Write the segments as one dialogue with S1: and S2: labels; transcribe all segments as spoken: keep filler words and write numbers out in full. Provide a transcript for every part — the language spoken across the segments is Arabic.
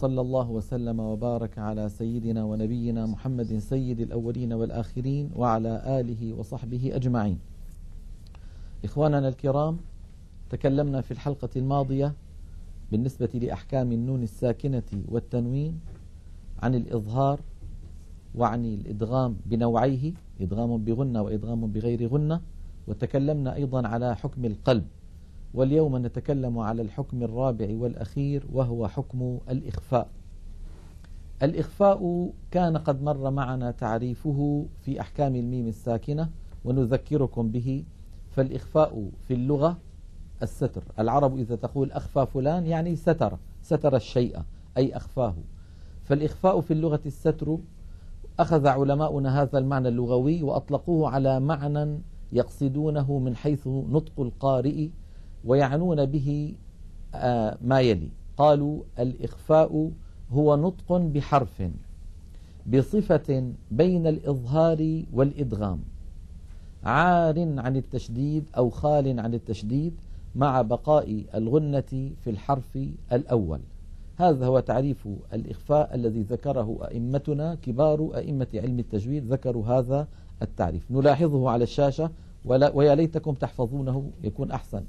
S1: صلى الله وسلم وبارك على سيدنا ونبينا محمد سيد الأولين والآخرين وعلى آله وصحبه أجمعين. إخواننا الكرام، تكلمنا في الحلقة الماضية بالنسبة لأحكام النون الساكنة والتنوين عن الإظهار وعن الإدغام بنوعيه، إدغام بغنة وإدغام بغير غنة، وتكلمنا أيضا على حكم القلب. واليوم نتكلم على الحكم الرابع والأخير وهو حكم الإخفاء. الإخفاء كان قد مر معنا تعريفه في أحكام الميم الساكنة ونذكركم به. فالإخفاء في اللغة الستر. العرب إذا تقول أخفى فلان يعني ستر ستر الشيء أي أخفاه. فالإخفاء في اللغة الستر. أخذ علماؤنا هذا المعنى اللغوي وأطلقوه على معنى يقصدونه من حيث نطق القارئ، ويعنون به آه ما يلي. قالوا الإخفاء هو نطق بحرف بصفة بين الإظهار والإدغام، عار عن التشديد أو خال عن التشديد مع بقاء الغنة في الحرف الأول. هذا هو تعريف الإخفاء الذي ذكره أئمتنا كبار أئمة علم التجويد، ذكروا هذا التعريف. نلاحظه على الشاشة ويا ليتكم تحفظونه يكون أحسن.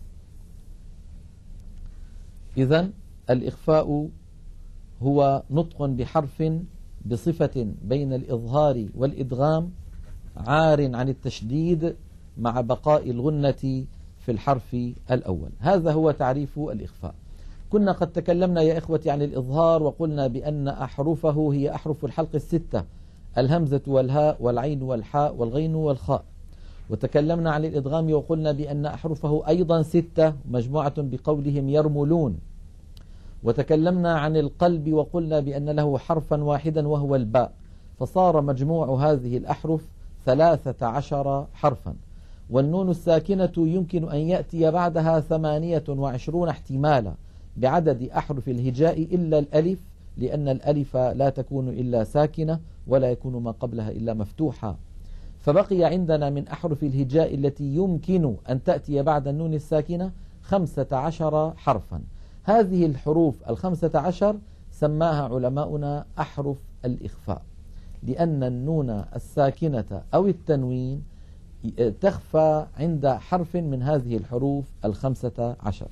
S1: إذن الإخفاء هو نطق بحرف بصفة بين الإظهار والإدغام، عار عن التشديد مع بقاء الغنة في الحرف الأول. هذا هو تعريف الإخفاء. كنا قد تكلمنا يا إخوتي عن الإظهار وقلنا بأن أحرفه هي أحرف الحلق الستة: الهمزة والهاء والعين والحاء والغين والخاء. وتكلمنا عن الإدغام وقلنا بأن أحرفه أيضا ستة مجموعة بقولهم يرملون. وتكلمنا عن القلب وقلنا بأن له حرفا واحدا وهو الباء، فصار مجموع هذه الأحرف ثلاثة عشر حرفا. والنون الساكنة يمكن أن يأتي بعدها ثمانية وعشرون احتمالا بعدد أحرف الهجاء إلا الألف، لأن الألف لا تكون إلا ساكنة ولا يكون ما قبلها إلا مفتوحا. فبقي عندنا من أحرف الهجاء التي يمكن أن تأتي بعد النون الساكنة خمسة عشر حرفا. هذه الحروف الخمسة عشر سماها علماؤنا أحرف الإخفاء، لأن النون الساكنة أو التنوين تخفى عند حرف من هذه الحروف الخمسة عشر.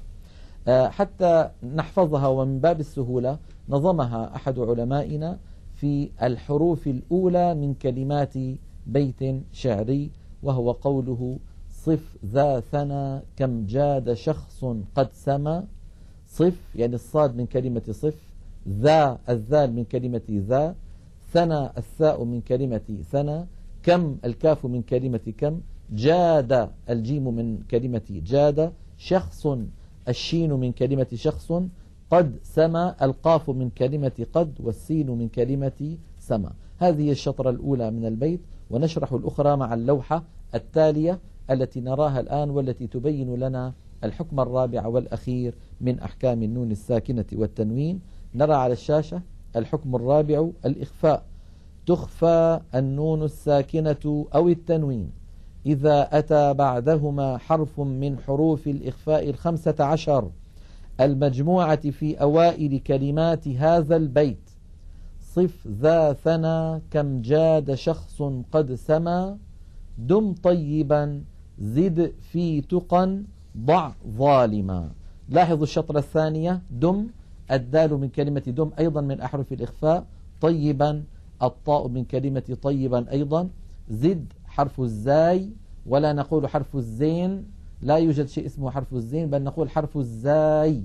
S1: حتى نحفظها ومن باب السهولة نظمها أحد علمائنا في الحروف الأولى من كلمات بيت شعري، وهو قوله: صف ذا ثنى كم جاد شخص قد سما. صف يعني الصاد من كلمة صف، ذا الذال من كلمة ذا، ثنى الثاء من كلمة ثنى، كم الكاف من كلمة كم، جاد الجيم من كلمة جاد، شخص الشين من كلمة شخص، قد سما القاف من كلمة قد، والسين من كلمة سما. هذه الشطرة الأولى من البيت، ونشرح الأخرى مع اللوحة التالية التي نراها الآن والتي تبين لنا الحكم الرابع والأخير من أحكام النون الساكنة والتنوين. نرى على الشاشة الحكم الرابع: الإخفاء. تخفى النون الساكنة أو التنوين إذا أتى بعدهما حرف من حروف الإخفاء الخمسة عشر المجموعة في أوائل كلمات هذا البيت: صف ذا ثنى كم جاد شخص قد سما، دم طيبا زد في تقى ضع ظالما. لاحظوا الشطرة الثانية: دم الدال من كلمة دم أيضا من أحرف الإخفاء، طيبا الطاء من كلمة طيبا أيضا، زد حرف الزاي ولا نقول حرف الزين، لا يوجد شيء اسمه حرف الزين بل نقول حرف الزاي.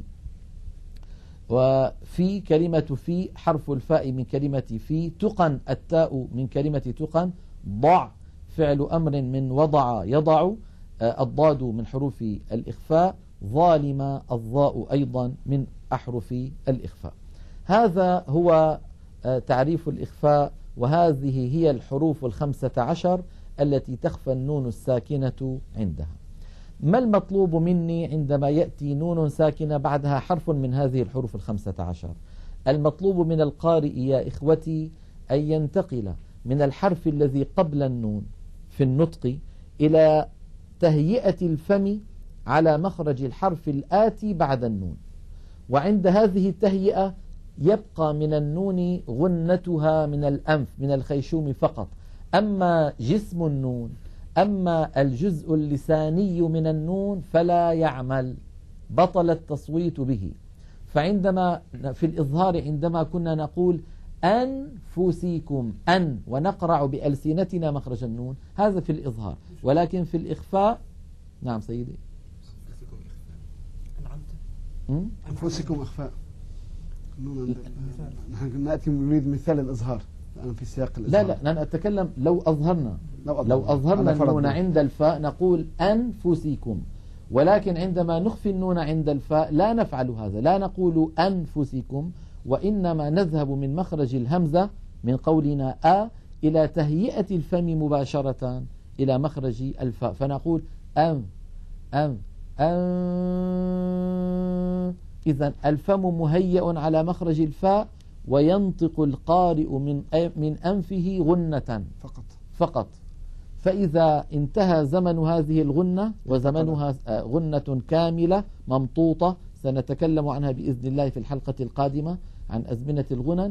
S1: وفي كلمة في حرف الفاء من كلمة في، تقن التاء من كلمة تقن، ضع فعل أمر من وضع يضع، الضاد من حروف الإخفاء، ظالم الضاء أيضا من أحرف الإخفاء. هذا هو تعريف الإخفاء، وهذه هي الحروف الخمسة عشر التي تخفى النون الساكنة عندها. ما المطلوب مني عندما يأتي نون ساكنة بعدها حرف من هذه الحروف الخمسة عشر؟ المطلوب من القارئ يا إخوتي أن ينتقل من الحرف الذي قبل النون في النطق إلى تهيئة الفم على مخرج الحرف الآتي بعد النون، وعند هذه التهيئة يبقى من النون غنتها من الأنف من الخيشوم فقط. أما جسم النون، أما الجزء اللساني من النون فلا يعمل، بطل التصويت به. فعندما في الإظهار عندما كنا نقول أنفسكم أن ونقرع بألسنتنا مخرج النون، هذا في الإظهار. ولكن في الإخفاء، نعم سيدي،
S2: أنفسكم إخفاء. نحن نأتي نريد مثال الإظهار الآن في سياق الإظهار.
S1: لا لا، أنا أتكلم لو أظهرنا لو, لو أظهرنا النون عند الفاء نقول أنفسكم، ولكن عندما نخفي النون عند الفاء لا نفعل هذا، لا نقول أنفسكم، وإنما نذهب من مخرج الهمزة من قولنا أ إلى تهيئة الفم مباشرة إلى مخرج الفاء، فنقول أم أم أم. إذن الفم مهيئ على مخرج الفاء، وينطق القارئ من من أنفه غنة
S2: فقط
S1: فقط. فإذا انتهى زمن هذه الغنة، وزمنها غنة كاملة ممطوطة سنتكلم عنها بإذن الله في الحلقة القادمة عن أزمنة الغنن،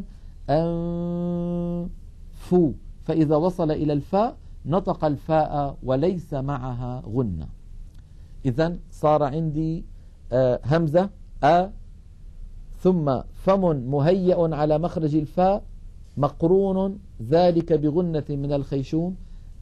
S1: أنفو، فإذا وصل إلى الفاء نطق الفاء وليس معها غنة. إذن صار عندي همزة أ، ثم فم مهيئ على مخرج الفاء مقرون ذلك بغنة من الخيشوم،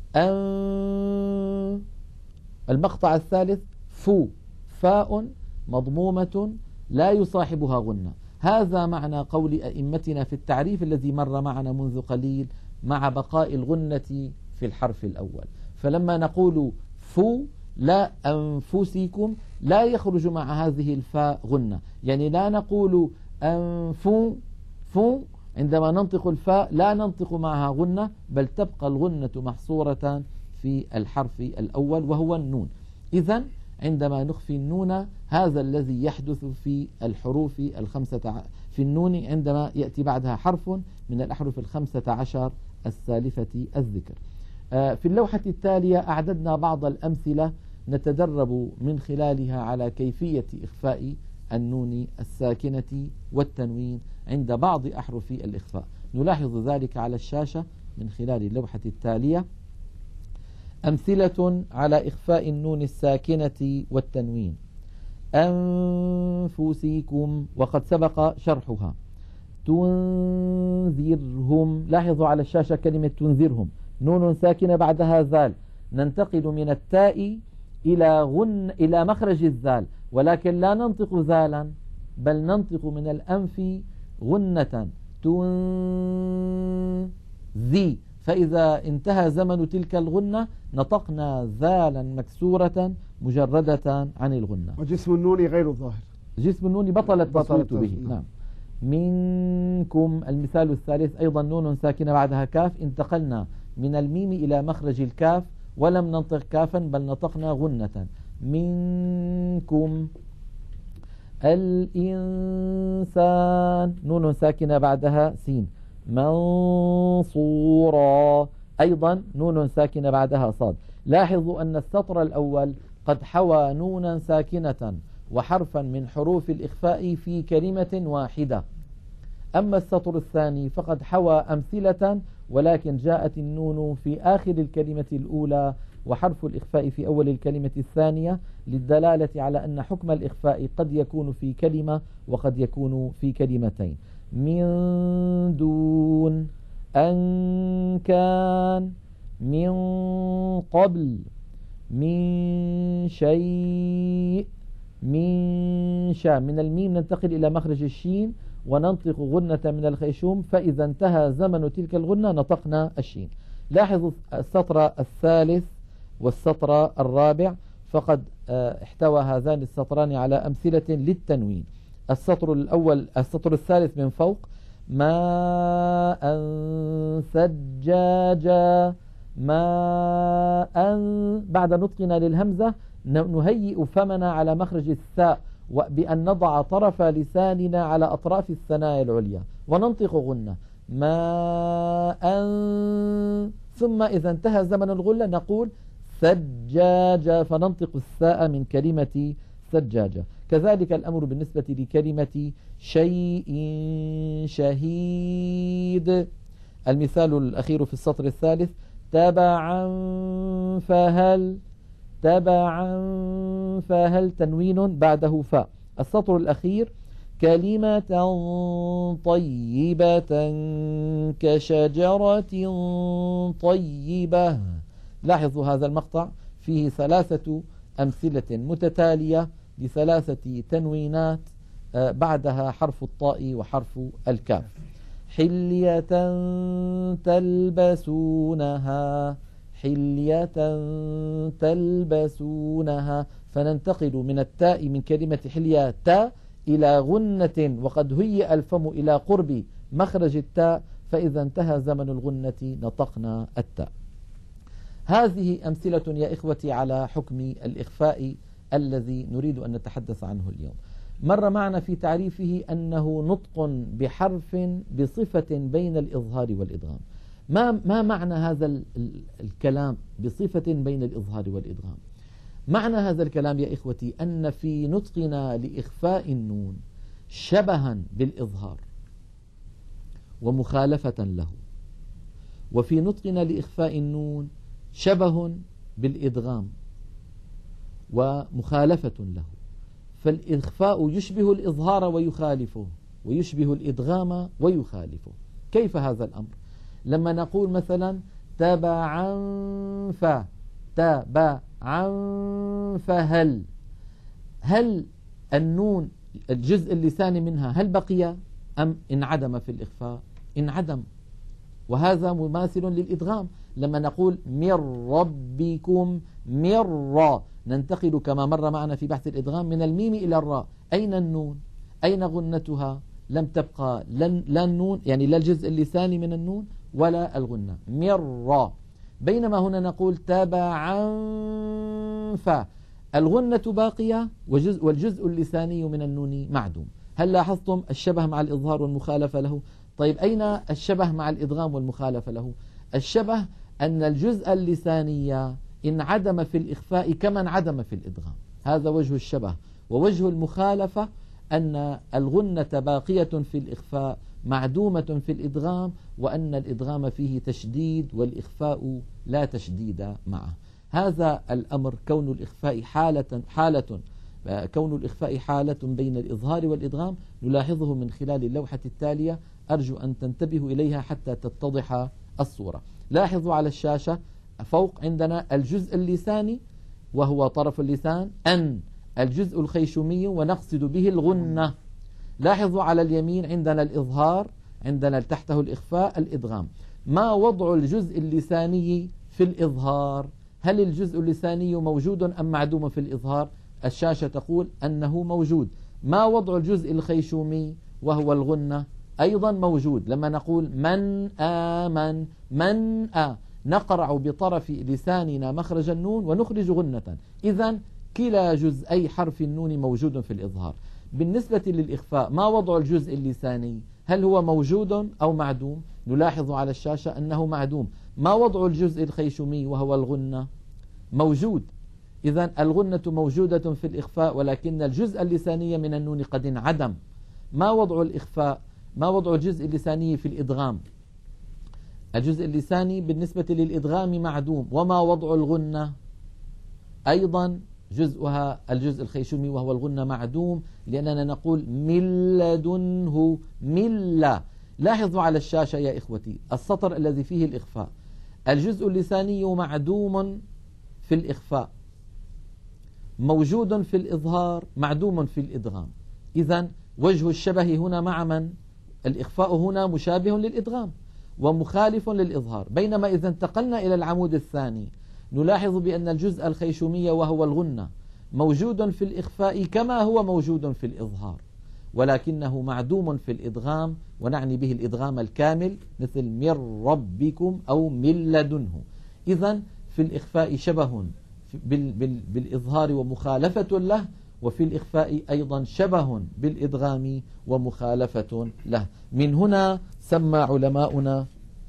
S1: أن. المقطع الثالث فو، فاء مضمومة لا يصاحبها غنة. هذا معنى قول أئمتنا في التعريف الذي مر معنا منذ قليل مع بقاء الغنة في الحرف الأول. فلما نقول فو لا أنفسكم لا يخرج مع هذه الفاء غنة، يعني لا نقول أنفو فو عندما ننطق الفاء لا ننطق معها غنة، بل تبقى الغنة محصورة في الحرف الأول وهو النون. إذن عندما نخفي النون هذا الذي يحدث في الحروف الخمسة في النون عندما يأتي بعدها حرف من الأحرف الخمسة عشر السالفة الذكر. في اللوحة التالية أعددنا بعض الأمثلة نتدرب من خلالها على كيفية إخفاء النون الساكنة والتنوين عند بعض أحرف الإخفاء. نلاحظ ذلك على الشاشة من خلال اللوحة التالية. أمثلة على إخفاء النون الساكنة والتنوين: أنفسكم، وقد سبق شرحها. تنذرهم، لاحظوا على الشاشة كلمة تنذرهم، نون ساكنة بعدها ذال، ننتقل من التاء إلى غن إلى مخرج الذال، ولكن لا ننطق ذالا بل ننطق من الأنف غنة تنذي، فإذا انتهى زمن تلك الغنة نطقنا ذالا مكسورة مجردة عن الغنة.
S2: وجسم النون غير الظاهر،
S1: جسم النون بطل التصويت به. نعم. منكم، المثال الثالث أيضا نون ساكنة بعدها كاف، انتقلنا من الميم إلى مخرج الكاف ولم ننطق كافا بل نطقنا غنة. منكم. الإنسان، نون ساكنة بعدها سين. منصورا، أيضا نون ساكنة بعدها صاد. لاحظوا أن السطر الأول قد حوى نونا ساكنة وحرفا من حروف الإخفاء في كلمة واحدة، أما السطر الثاني فقد حوى أمثلة ولكن جاءت النون في آخر الكلمة الأولى وحرف الإخفاء في أول الكلمة الثانية، للدلالة على أن حكم الإخفاء قد يكون في كلمة وقد يكون في كلمتين. من دون، أن كان، من قبل، من شيء، من شاء. من الميم ننتقل إلى مخرج الشين وننطق غنة من الخيشوم، فإذا انتهى زمن تلك الغنة نطقنا الشين. لاحظوا السطر الثالث والسطر الرابع فقد احتوى هذان السطران على أمثلة للتنوين. السطر الأول السطر الثالث من فوق: ماء ثجاجا، ماء، بعد نطقنا للهمزة نهيئ فمنا على مخرج الثاء وبأن نضع طرف لساننا على أطراف الثنايا العليا وننطق غنة ماء، ثم إذا انتهى زمن الغلة نقول ثجاجة فننطق الثاء من كلمة ثجاجة. كذلك الأمر بالنسبة لكلمة شيء شهيد. المثال الأخير في السطر الثالث: تبعا فهل، تبعا فهل، تنوين بعده فاء. السطر الأخير: كلمة طيبة كشجرة طيبة. لاحظوا هذا المقطع فيه ثلاثة أمثلة متتالية لثلاثة تنوينات بعدها حرف الطاء وحرف الكاف. حلية تلبسونها، حلية تلبسونها. فننتقل من التاء من كلمة حلية تاء إلى غنة، وقد هيئ الفم إلى قرب مخرج التاء، فإذا انتهى زمن الغنة نطقنا التاء. هذه أمثلة يا إخوتي على حكم الإخفاء الذي نريد أن نتحدث عنه اليوم. مر معنا في تعريفه أنه نطق بحرف بصفة بين الإظهار والإدغام. ما, ما معنى هذا الكلام بصفة بين الإظهار والإدغام؟ معنى هذا الكلام يا إخوتي أن في نطقنا لإخفاء النون شبها بالإظهار ومخالفة له، وفي نطقنا لإخفاء النون شبه بالإدغام ومخالفة له. فالإخفاء يشبه الإظهار ويخالفه، ويشبه الإدغام ويخالفه. كيف هذا الأمر؟ لما نقول مثلا تبعا ف، تبعا فهل، هل النون الجزء اللساني منها هل بقي أم انعدم في الإخفاء؟ انعدم، وهذا مماثل للإدغام. لما نقول من ربكم من را، ننتقل كما مر معنا في بحث الإدغام من الميم إلى الراء. أين النون؟ أين غنتها؟ لم تبقى لا النون، يعني لا الجزء اللساني من النون ولا الغنة. من را. بينما هنا نقول تبعا ف، الغنة باقية وجزء والجزء اللساني من النون معدوم. هل لاحظتم الشبه مع الإظهار والمخالفة له؟ طيب أين الشبه مع الإدغام والمخالفة له؟ الشبه أن الجزء اللساني انعدم في الإخفاء كما انعدم في الإدغام، هذا وجه الشبه. ووجه المخالفة أن الغنة باقية في الإخفاء معدومة في الإدغام، وأن الإدغام فيه تشديد والإخفاء لا تشديد معه. هذا الأمر كون الإخفاء حالة حالة كون الإخفاء حالة بين الإظهار والإدغام نلاحظه من خلال اللوحة التالية، أرجو أن تنتبهوا إليها حتى تتضح الصورة. لاحظوا على الشاشة فوق عندنا الجزء اللساني وهو طرف اللسان، أن الجزء الخيشومي ونقصد به الغنة. لاحظوا على اليمين عندنا الإظهار، عندنا تحته الإخفاء الإدغام. ما وضع الجزء اللساني في الإظهار؟ هل الجزء اللساني موجود أم معدوم في الإظهار؟ الشاشة تقول أنه موجود. ما وضع الجزء الخيشومي وهو الغنة؟ أيضا موجود. لما نقول من آمن، من آ، نقرع بطرف لساننا مخرج النون ونخرج غنة. إذن كلا جزئي حرف النون موجود في الإظهار. بالنسبة للإخفاء ما وضع الجزء اللساني؟ هل هو موجود أو معدوم؟ نلاحظ على الشاشة أنه معدوم. ما وضع الجزء الخيشومي وهو الغنة؟ موجود. إذن الغنة موجودة في الإخفاء، ولكن الجزء اللساني من النون قد انعدم. ما وضع الإخفاء؟ ما وضع الجزء اللساني في الإدغام؟ الجزء اللساني بالنسبة للإدغام معدوم. وما وضع الغنة؟ أيضا جزءها الجزء الخيشومي وهو الغنة معدوم، لأننا نقول من لدنه ملة. لاحظوا على الشاشة يا إخوتي السطر الذي فيه الإخفاء، الجزء اللساني معدوم في الإخفاء، موجود في الإظهار، معدوم في الإدغام. إذن وجه الشبه هنا مع من؟ الإخفاء هنا مشابه للإدغام ومخالف للإظهار. بينما إذا انتقلنا إلى العمود الثاني نلاحظ بأن الجزء الخيشومي وهو الغنة موجود في الإخفاء كما هو موجود في الإظهار، ولكنه معدوم في الإدغام، ونعني به الإدغام الكامل مثل من ربكم أو من لدنه. إذن في الإخفاء شبه بالإظهار ومخالفة له، وفي الإخفاء أيضا شبه بالإدغام ومخالفة له. من هنا سمى علماؤنا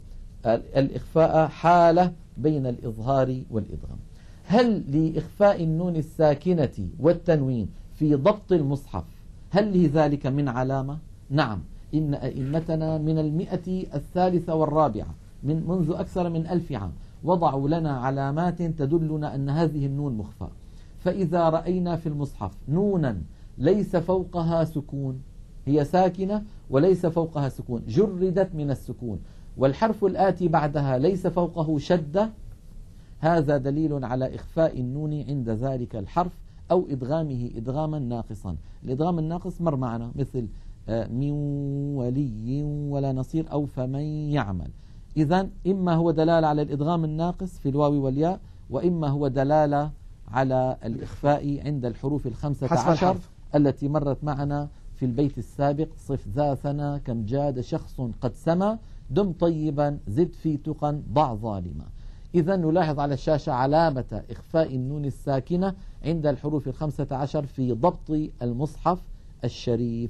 S1: الإخفاء حالة بين الإظهار والإدغام. هل لإخفاء النون الساكنة والتنوين في ضبط المصحف، هل لذلك من علامة؟ نعم، إن أئمتنا من المئة الثالثة والرابعة من منذ أكثر من ألف عام وضعوا لنا علامات تدلنا أن هذه النون مخفى. فإذا رأينا في المصحف نونا ليس فوقها سكون، هي ساكنة وليس فوقها سكون، جردت من السكون، والحرف الآتي بعدها ليس فوقه شدة، هذا دليل على إخفاء النون عند ذلك الحرف أو إدغامه إدغاما ناقصا. الإدغام الناقص مر معنا مثل من ولي ولا نصير أو فمن يعمل. إذن إما هو دلالة على الإدغام الناقص في الواو والياء، وإما هو دلالة على الإخفاء عند الحروف الخمسة عشر التي مرت معنا في البيت السابق. صف ذا ثنا كم جاد شخص قد سما، دم طيبا زد في تقا ضع ظالما. إذا نلاحظ على الشاشة علامة إخفاء النون الساكنة عند الحروف الخمسة عشر في ضبط المصحف الشريف.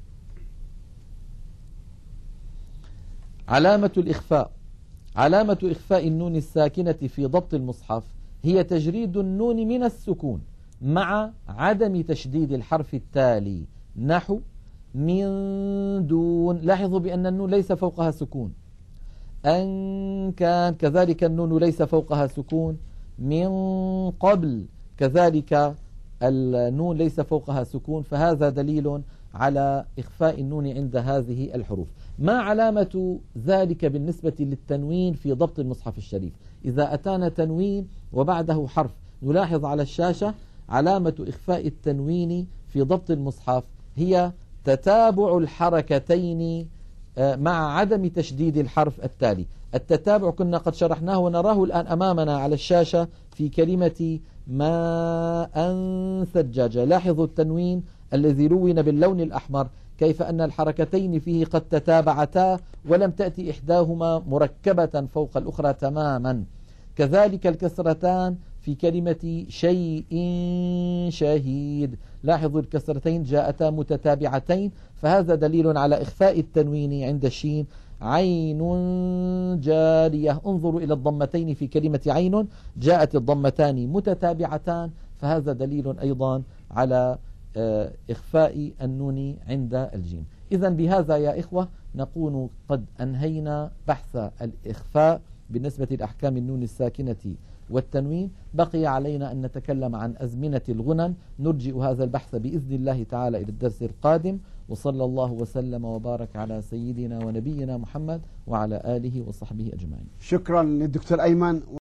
S1: علامة الإخفاء، علامة إخفاء النون الساكنة في ضبط المصحف هي تجريد النون من السكون مع عدم تشديد الحرف التالي، نحو من دون. لاحظوا بأن النون ليس فوقها سكون. أن كان كذلك النون ليس فوقها سكون. من قبل كذلك النون ليس فوقها سكون، فهذا دليل على إخفاء النون عند هذه الحروف. ما علامة ذلك بالنسبة للتنوين في ضبط المصحف الشريف؟ إذا أتانا تنوين وبعده حرف، نلاحظ على الشاشة علامة إخفاء التنوين في ضبط المصحف هي تتابع الحركتين مع عدم تشديد الحرف التالي. التتابع كنا قد شرحناه ونراه الآن أمامنا على الشاشة في كلمة ماء ثجاجة. لاحظوا التنوين الذي لون باللون الأحمر، كيف أن الحركتين فيه قد تتابعتا ولم تأتي إحداهما مركبة فوق الأخرى تماما. كذلك الكسرتان في كلمة شيء شهيد، لاحظوا الكسرتين جاءتا متتابعتين، فهذا دليل على إخفاء التنوين عند الشين. عين جارية، انظروا إلى الضمتين في كلمة عين، جاءت الضمتان متتابعتان، فهذا دليل أيضا على إخفاء النون عند الجيم. إذن بهذا يا إخوة نكون قد أنهينا بحث الإخفاء بالنسبة لأحكام النون الساكنة والتنوين. بقي علينا أن نتكلم عن أزمنة الغنن، نرجئ هذا البحث بإذن الله تعالى إلى الدرس القادم، وصلى الله وسلم وبارك على سيدنا ونبينا محمد وعلى آله وصحبه أجمعين.
S2: شكرا للدكتور أيمن.